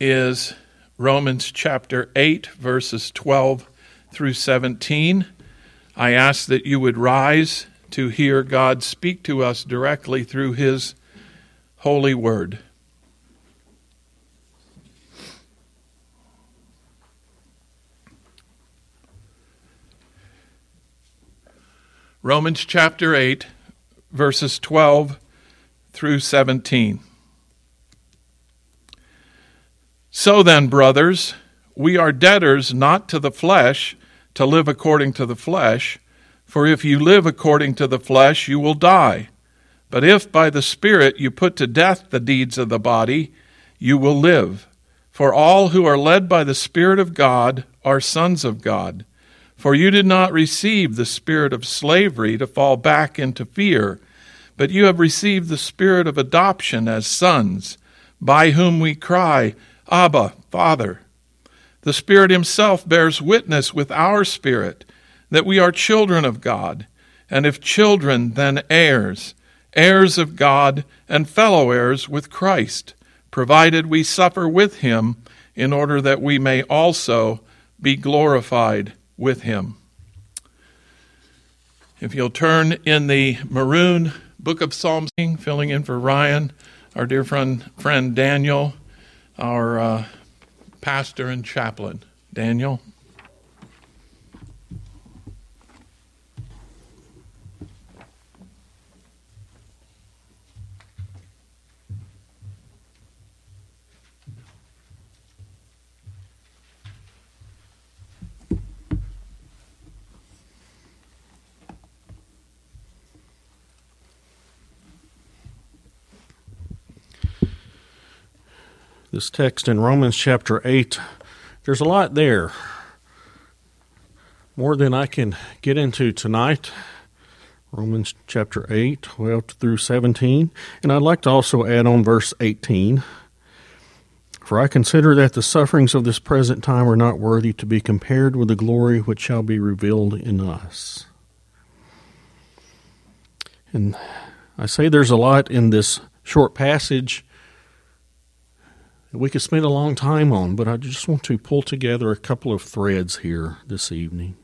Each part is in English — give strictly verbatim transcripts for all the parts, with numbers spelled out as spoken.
is Romans chapter eight, verses twelve through seventeen. I ask that you would rise to hear God speak to us directly through his holy word. Romans chapter eight, verses twelve through seventeen. So then, brothers, we are debtors not to the flesh, to live according to the flesh. For if you live according to the flesh, you will die. But if by the Spirit you put to death the deeds of the body, you will live. For all who are led by the Spirit of God are sons of God. For you did not receive the spirit of slavery to fall back into fear, but you have received the spirit of adoption as sons, by whom we cry, Abba, Father. The Spirit himself bears witness with our spirit that we are children of God, and if children, then heirs, heirs of God and fellow heirs with Christ, provided we suffer with him in order that we may also be glorified with him. If you'll turn in the maroon book of Psalms, filling in for Ryan, our dear friend, friend Daniel, our uh, pastor and chaplain. Daniel. This text in Romans chapter eight, there's a lot there. More than I can get into tonight. Romans chapter eight, twelve through seventeen. And I'd like to also add on verse eighteen. For I consider that the sufferings of this present time are not worthy to be compared with the glory which shall be revealed in us. And I say there's a lot in this short passage we could spend a long time on, but I just want to pull together a couple of threads here this evening.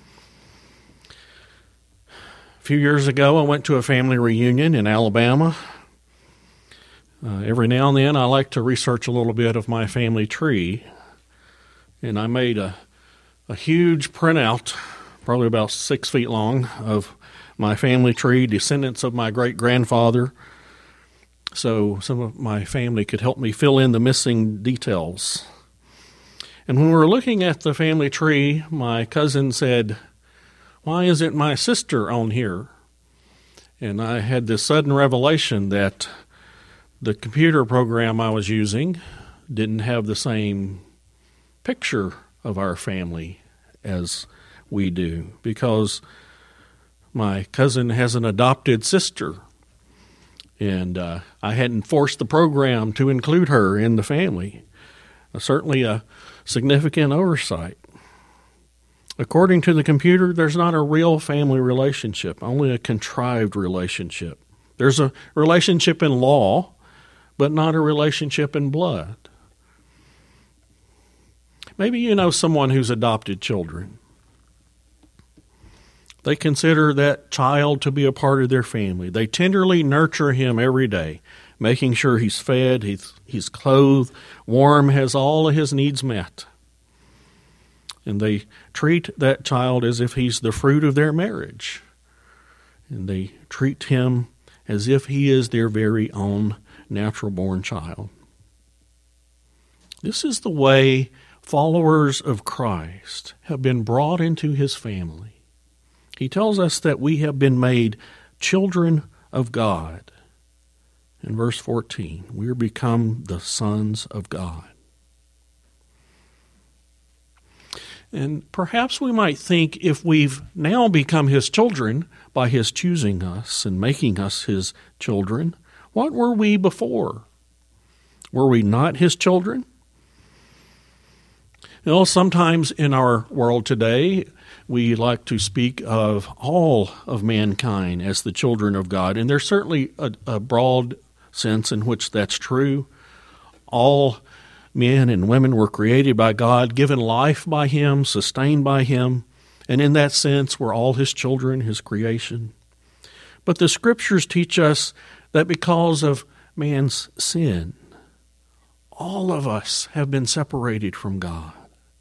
A few years ago, I went to a family reunion in Alabama. Uh, every now and then, I like to research a little bit of my family tree, and I made a, a huge printout, probably about six feet long, of my family tree, descendants of my great-grandfather, so some of my family could help me fill in the missing details. And when we were looking at the family tree, my cousin said, "Why isn't my sister on here?" And I had this sudden revelation that the computer program I was using didn't have the same picture of our family as we do, because my cousin has an adopted sister. And uh, I hadn't forced the program to include her in the family. Uh, certainly a significant oversight. According to the computer, there's not a real family relationship, only a contrived relationship. There's a relationship in law, but not a relationship in blood. Maybe you know someone who's adopted children. They consider that child to be a part of their family. They tenderly nurture him every day, making sure he's fed, he's, he's clothed, warm, has all of his needs met. And they treat that child as if he's the fruit of their marriage. And they treat him as if he is their very own natural-born child. This is the way followers of Christ have been brought into his family. He tells us that we have been made children of God. In verse fourteen, we are become the sons of God. And perhaps we might think, if we've now become his children by his choosing us and making us his children, what were we before? Were we not his children? You know, sometimes in our world today, we like to speak of all of mankind as the children of God, and there's certainly a, a broad sense in which that's true. All men and women were created by God, given life by Him, sustained by Him, and in that sense we're all His children, His creation. But the Scriptures teach us that because of man's sin, all of us have been separated from God.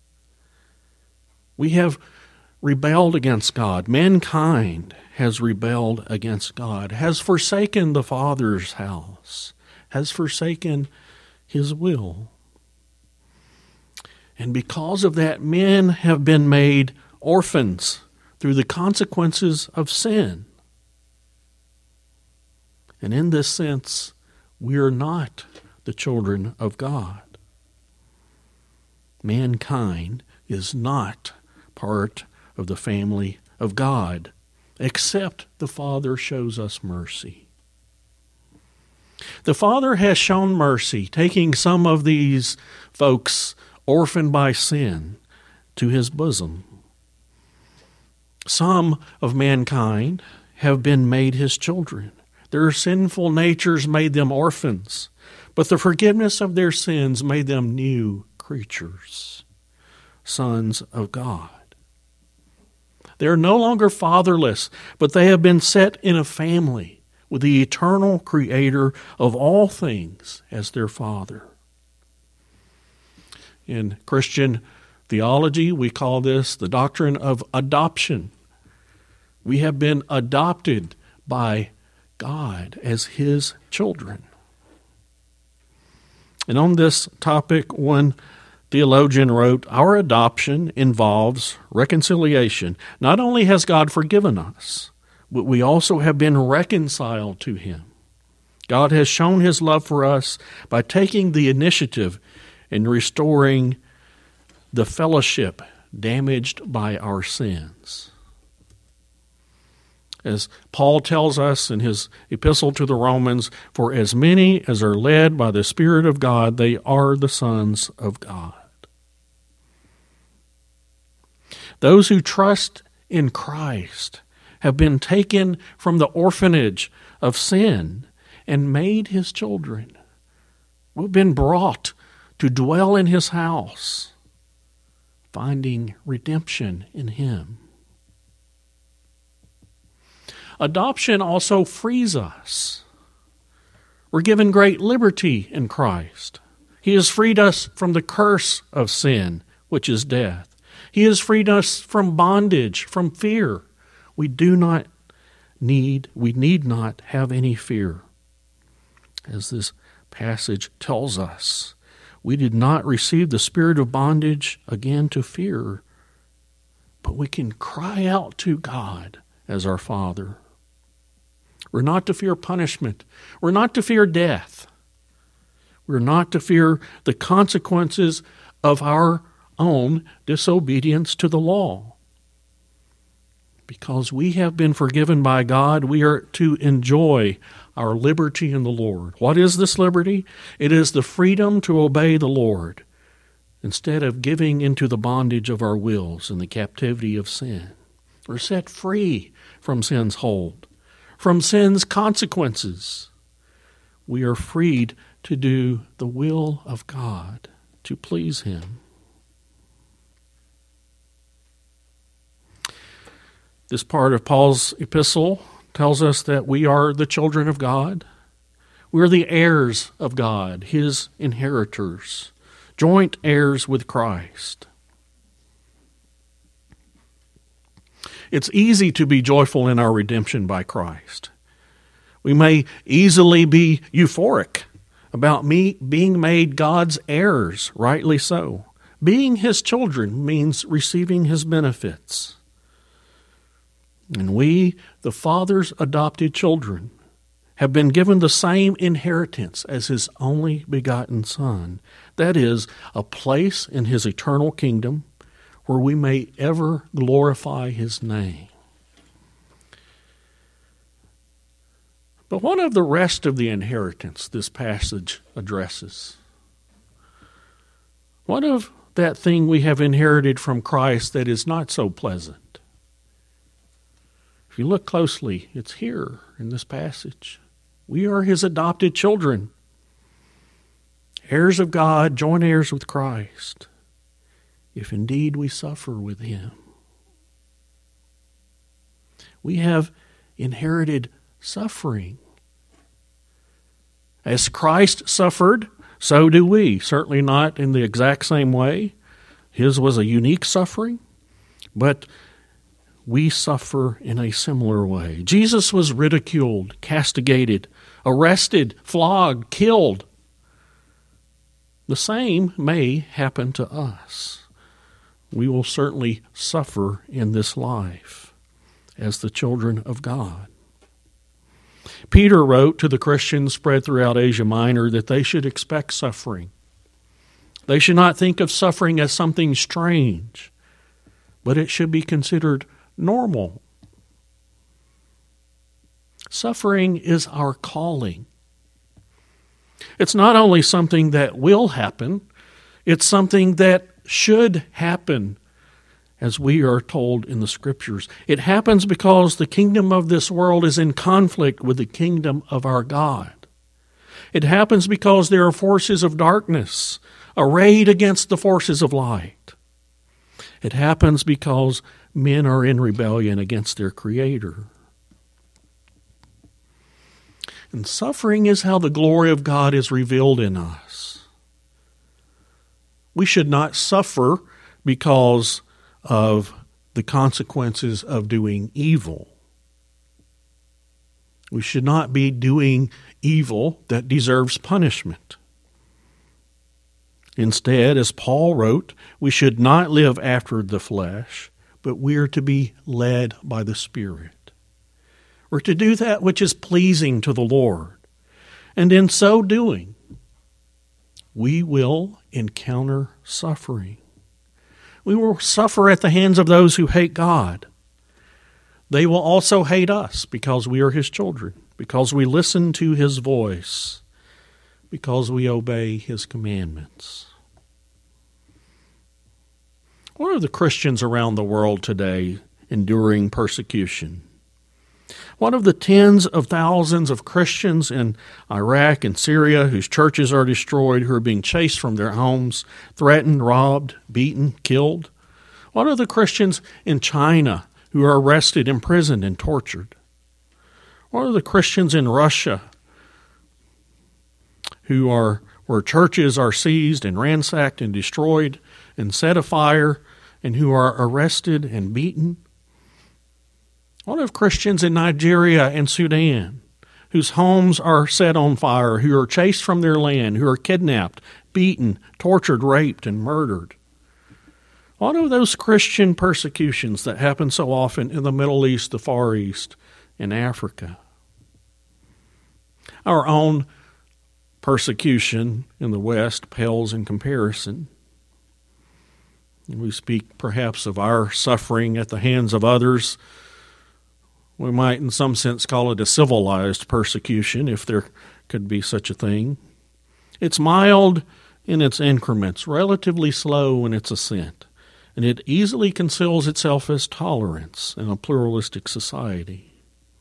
We have rebelled against God. Mankind has rebelled against God, has forsaken the Father's house, has forsaken His will. And because of that, men have been made orphans through the consequences of sin. And in this sense, we are not the children of God. Mankind is not part of the family of God, except the Father shows us mercy. The Father has shown mercy, taking some of these folks orphaned by sin to His bosom. Some of mankind have been made His children. Their sinful natures made them orphans, but the forgiveness of their sins made them new creatures, sons of God. They are no longer fatherless, but they have been set in a family with the eternal Creator of all things as their Father. In Christian theology, we call this the doctrine of adoption. We have been adopted by God as His children. And on this topic, one theologian wrote, "Our adoption involves reconciliation. Not only has God forgiven us, but we also have been reconciled to Him. God has shown His love for us by taking the initiative in restoring the fellowship damaged by our sins." As Paul tells us in his epistle to the Romans, "For as many as are led by the Spirit of God, they are the sons of God." Those who trust in Christ have been taken from the orphanage of sin and made His children. We've been brought to dwell in His house, finding redemption in Him. Adoption also frees us. We're given great liberty in Christ. He has freed us from the curse of sin, which is death. He has freed us from bondage, from fear. We do not need, we need not have any fear. As this passage tells us, we did not receive the spirit of bondage again to fear, but we can cry out to God as our Father. We're not to fear punishment. We're not to fear death. We're not to fear the consequences of our own disobedience to the law. Because we have been forgiven by God, we are to enjoy our liberty in the Lord. What is this liberty? It is the freedom to obey the Lord instead of giving into the bondage of our wills and the captivity of sin. We're set free from sin's hold, from sin's consequences. We are freed to do the will of God, to please Him. This part of Paul's epistle tells us that we are the children of God. We're the heirs of God, His inheritors, joint heirs with Christ. It's easy to be joyful in our redemption by Christ. We may easily be euphoric about me being made God's heirs, rightly so. Being His children means receiving His benefits. And we, the Father's adopted children, have been given the same inheritance as His only begotten Son. That is, a place in His eternal kingdom where we may ever glorify His name. But what of the rest of the inheritance this passage addresses? What of that thing we have inherited from Christ that is not so pleasant? If you look closely, it's here in this passage. We are His adopted children. heirs of God, joint heirs with Christ, if indeed we suffer with him. We have inherited suffering. As Christ suffered, so do we. Certainly not in the exact same way. His was a unique suffering, but we suffer in a similar way. Jesus was ridiculed, castigated, arrested, flogged, killed. The same may happen to us. We will certainly suffer in this life as the children of God. Peter wrote to the Christians spread throughout Asia Minor that they should expect suffering. They should not think of suffering as something strange, but it should be considered normal. Suffering is our calling. It's not only something that will happen, it's something that should happen, as we are told in the Scriptures. It happens because the kingdom of this world is in conflict with the kingdom of our God. It happens because there are forces of darkness arrayed against the forces of light. It happens because men are in rebellion against their Creator. And suffering is how the glory of God is revealed in us. We should not suffer because of the consequences of doing evil. We should not be doing evil that deserves punishment. Instead, as Paul wrote, we should not live after the flesh, but we are to be led by the Spirit. We're to do that which is pleasing to the Lord. And in so doing, we will encounter suffering. We will suffer at the hands of those who hate God. They will also hate us because we are His children, because we listen to His voice, because we obey His commandments. What are the Christians around the world today enduring persecution? What of the tens of thousands of Christians in Iraq and Syria whose churches are destroyed, who are being chased from their homes, threatened, robbed, beaten, killed? What of the Christians in China who are arrested, imprisoned, and tortured? What of the Christians in Russia who are where churches are seized and ransacked and destroyed and set afire, and who are arrested and beaten? What of Christians in Nigeria and Sudan, whose homes are set on fire, who are chased from their land, who are kidnapped, beaten, tortured, raped, and murdered? What of those Christian persecutions that happen so often in the Middle East, the Far East, and Africa? Our own persecution in the West pales in comparison. We speak perhaps of our suffering at the hands of others. We might in some sense call it a civilized persecution, if there could be such a thing. It's mild in its increments, relatively slow in its ascent, and it easily conceals itself as tolerance in a pluralistic society.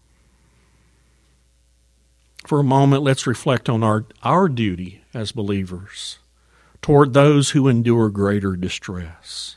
For a moment, let's reflect on our, our duty as believers toward those who endure greater distress.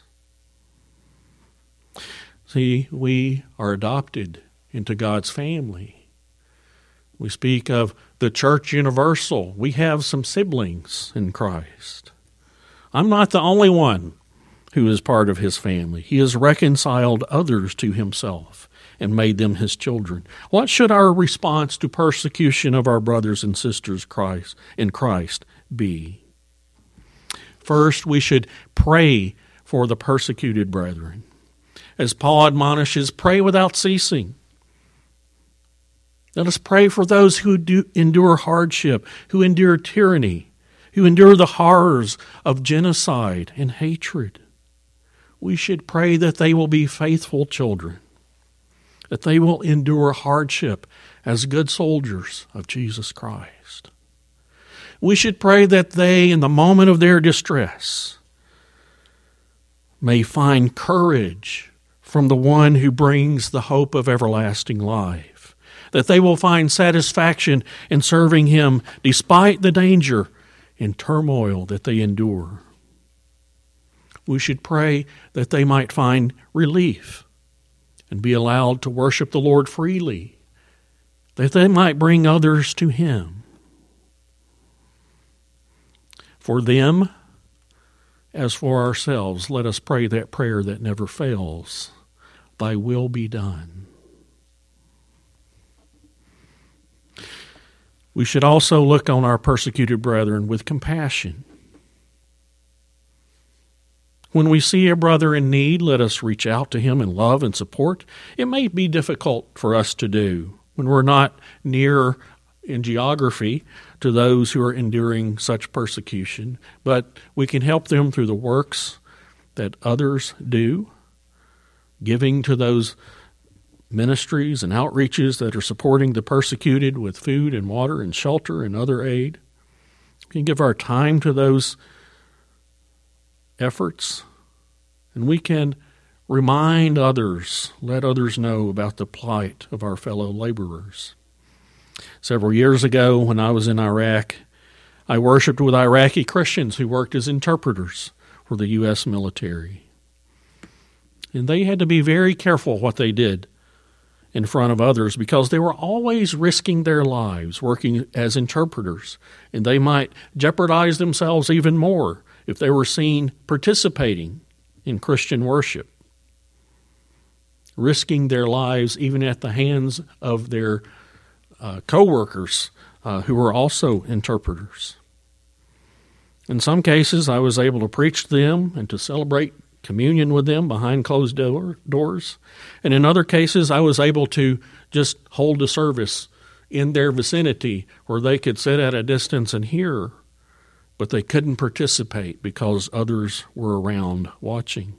See, we are adopted into God's family. We speak of the church universal. We have some siblings in Christ. I'm not the only one who is part of His family. He has reconciled others to Himself and made them His children. What should our response to persecution of our brothers and sisters Christ in Christ be? First, we should pray for the persecuted brethren. As Paul admonishes, pray without ceasing. Let us pray for those who do endure hardship, who endure tyranny, who endure the horrors of genocide and hatred. We should pray that they will be faithful children, that they will endure hardship as good soldiers of Jesus Christ. We should pray that they, in the moment of their distress, may find courage from the one who brings the hope of everlasting life, that they will find satisfaction in serving Him despite the danger and turmoil that they endure. We should pray that they might find relief and be allowed to worship the Lord freely, that they might bring others to Him. For them, as for ourselves, let us pray that prayer that never fails. Thy will be done. We should also look on our persecuted brethren with compassion. When we see a brother in need, let us reach out to him in love and support. It may be difficult for us to do when we're not near in geography to those who are enduring such persecution, but we can help them through the works that others do, giving to those ministries and outreaches that are supporting the persecuted with food and water and shelter and other aid. We can give our time to those efforts, and we can remind others, let others know about the plight of our fellow laborers. Several years ago, when I was in Iraq, I worshiped with Iraqi Christians who worked as interpreters for the U S military. And they had to be very careful what they did in front of others because they were always risking their lives working as interpreters, and they might jeopardize themselves even more if they were seen participating in Christian worship, risking their lives even at the hands of their uh, co-workers uh, who were also interpreters. In some cases, I was able to preach to them and to celebrate communion with them behind closed door, doors. And in other cases, I was able to just hold a service in their vicinity where they could sit at a distance and hear, but they couldn't participate because others were around watching.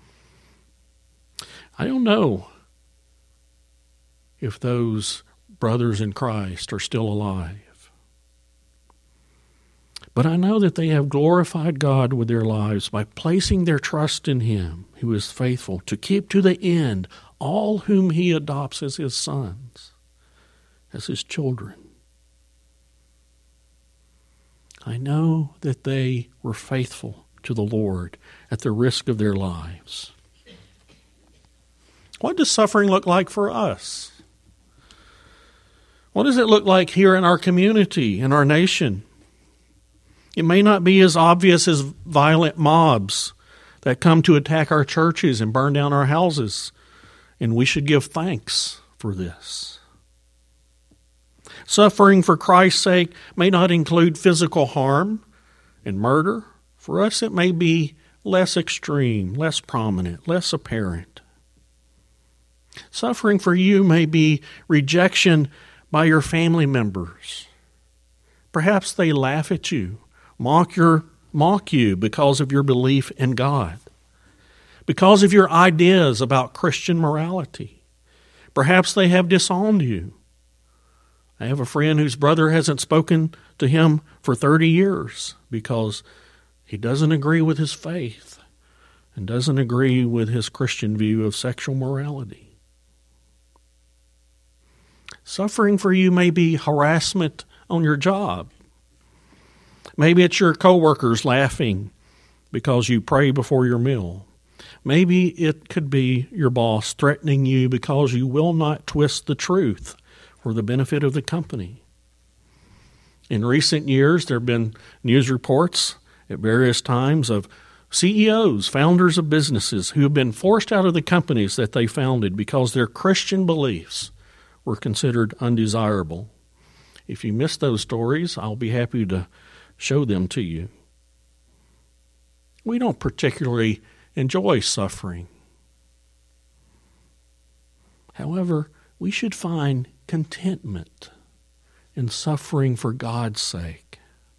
I don't know if those brothers in Christ are still alive, but I know that they have glorified God with their lives by placing their trust in Him, who is faithful to keep to the end all whom He adopts as His sons, as His children. I know that they were faithful to the Lord at the risk of their lives. What does suffering look like for us? What does it look like here in our community, in our nation? It may not be as obvious as violent mobs that come to attack our churches and burn down our houses, and we should give thanks for this. Suffering for Christ's sake may not include physical harm and murder. For us, it may be less extreme, less prominent, less apparent. Suffering for you may be rejection by your family members. Perhaps they laugh at you, mock your mock you because of your belief in God, because of your ideas about Christian morality. Perhaps they have disowned you. I have a friend whose brother hasn't spoken to him for thirty years because he doesn't agree with his faith and doesn't agree with his Christian view of sexual morality. Suffering for you may be harassment on your job. Maybe it's your coworkers laughing because you pray before your meal. Maybe it could be your boss threatening you because you will not twist the truth for the benefit of the company. In recent years, there have been news reports at various times of C E Os, founders of businesses, who have been forced out of the companies that they founded because their Christian beliefs were considered undesirable. If you missed those stories, I'll be happy to show them to you. We don't particularly enjoy suffering. However, we should find contentment in suffering for God's sake.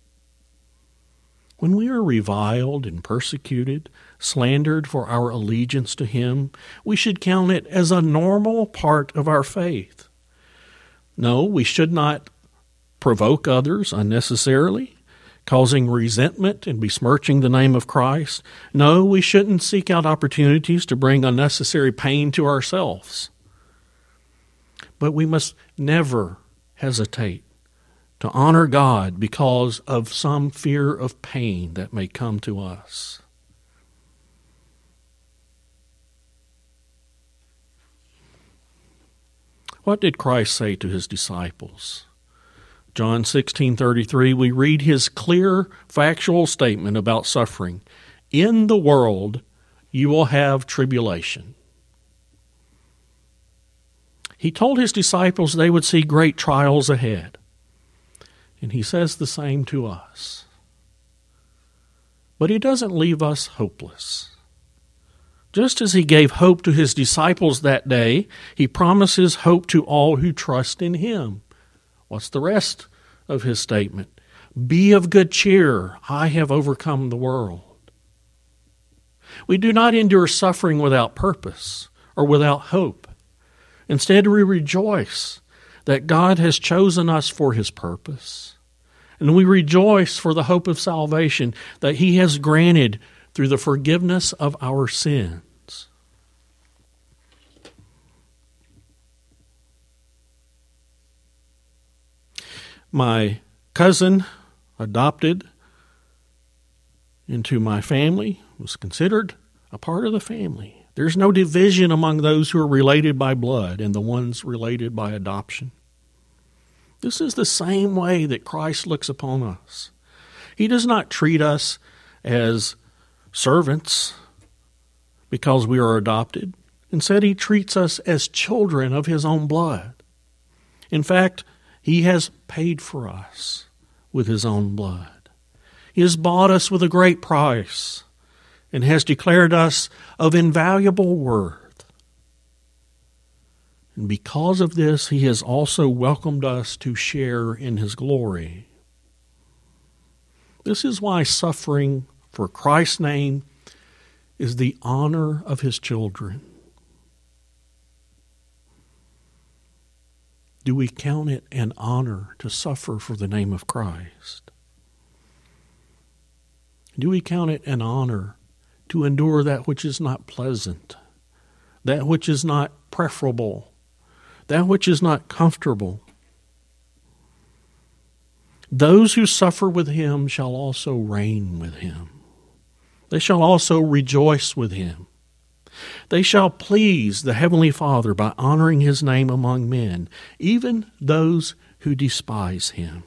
When we are reviled and persecuted, slandered for our allegiance to Him, we should count it as a normal part of our faith. No, we should not provoke others unnecessarily, causing resentment and besmirching the name of Christ. No, we shouldn't seek out opportunities to bring unnecessary pain to ourselves. But we must never hesitate to honor God because of some fear of pain that may come to us. What did Christ say to his disciples? John sixteen thirty-three, we read his clear, factual statement about suffering. In the world, you will have tribulation. He told his disciples they would see great trials ahead. And he says the same to us. But he doesn't leave us hopeless. Just as he gave hope to his disciples that day, he promises hope to all who trust in him. What's the rest of his statement? Be of good cheer. I have overcome the world. We do not endure suffering without purpose or without hope. Instead, we rejoice that God has chosen us for his purpose. And we rejoice for the hope of salvation that he has granted through the forgiveness of our sins. My cousin, adopted into my family, was considered a part of the family. There's no division among those who are related by blood and the ones related by adoption. This is the same way that Christ looks upon us. He does not treat us as servants because we are adopted. Instead, he treats us as children of his own blood. In fact, he has paid for us with his own blood. He has bought us with a great price and has declared us of invaluable worth. And because of this, he has also welcomed us to share in his glory. This is why suffering for Christ's name is the honor of his children. Do we count it an honor to suffer for the name of Christ? Do we count it an honor to endure that which is not pleasant, that which is not preferable, that which is not comfortable? Those who suffer with him shall also reign with him. They shall also rejoice with him. They shall please the Heavenly Father by honoring his name among men, even those who despise him.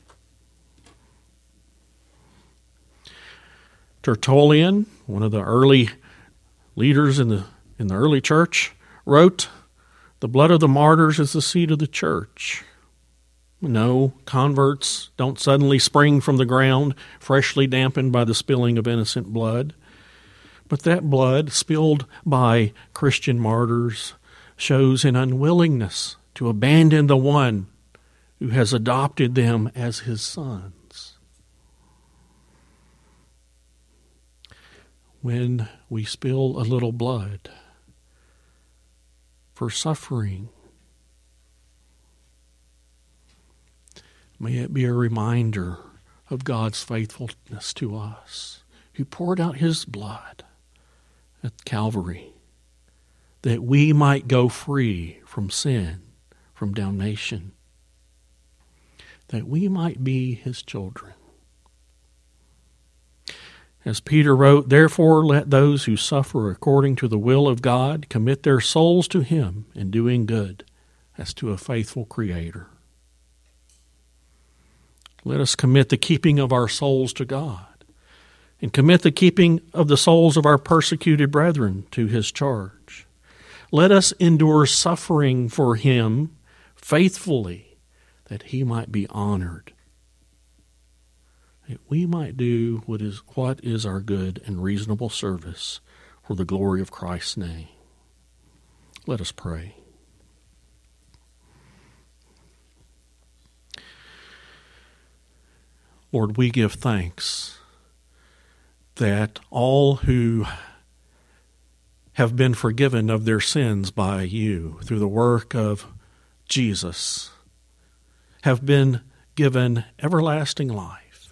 Tertullian, one of the early leaders in the in the early church, wrote, "The blood of the martyrs is the seed of the church." No, converts don't suddenly spring from the ground, freshly dampened by the spilling of innocent blood. But that blood spilled by Christian martyrs shows an unwillingness to abandon the one who has adopted them as his sons. When we spill a little blood for suffering, may it be a reminder of God's faithfulness to us, who poured out his blood at Calvary, that we might go free from sin, from damnation, that we might be his children. As Peter wrote, "Therefore let those who suffer according to the will of God commit their souls to him in doing good, as to a faithful Creator." Let us commit the keeping of our souls to God, and commit the keeping of the souls of our persecuted brethren to his charge. Let us endure suffering for him faithfully, that he might be honored, that we might do what is, what is our good and reasonable service for the glory of Christ's name. Let us pray. Lord, we give thanks that all who have been forgiven of their sins by you through the work of Jesus have been given everlasting life,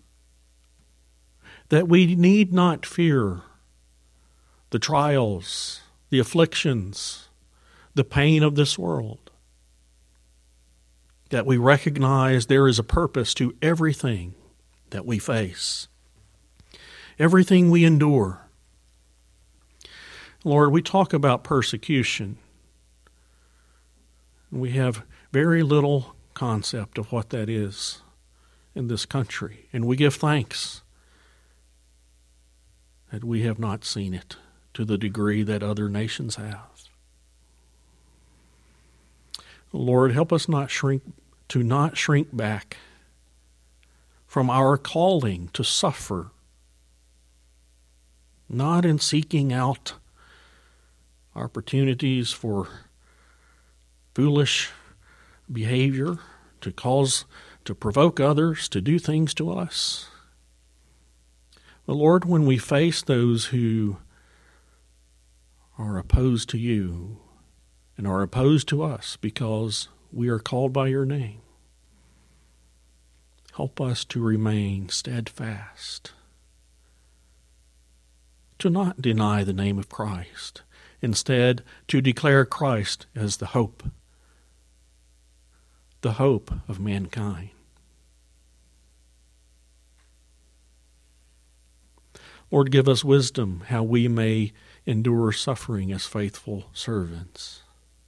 that we need not fear the trials, the afflictions, the pain of this world, that we recognize there is a purpose to everything that we face, everything we endure. Lord, we talk about persecution. We have very little concept of what that is in this country, and we give thanks that we have not seen it to the degree that other nations have. Lord, help us not shrink to not shrink back from our calling to suffer, not in seeking out opportunities for foolish behavior to cause, to provoke others to do things to us. But Lord, when we face those who are opposed to you and are opposed to us because we are called by your name, help us to remain steadfast, to not deny the name of Christ, instead to declare Christ as the hope, the hope of mankind. Lord, give us wisdom how we may endure suffering as faithful servants,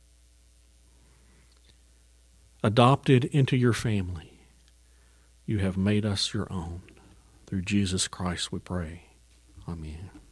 adopted into your family. You have made us your own. Through Jesus Christ we pray. Amen.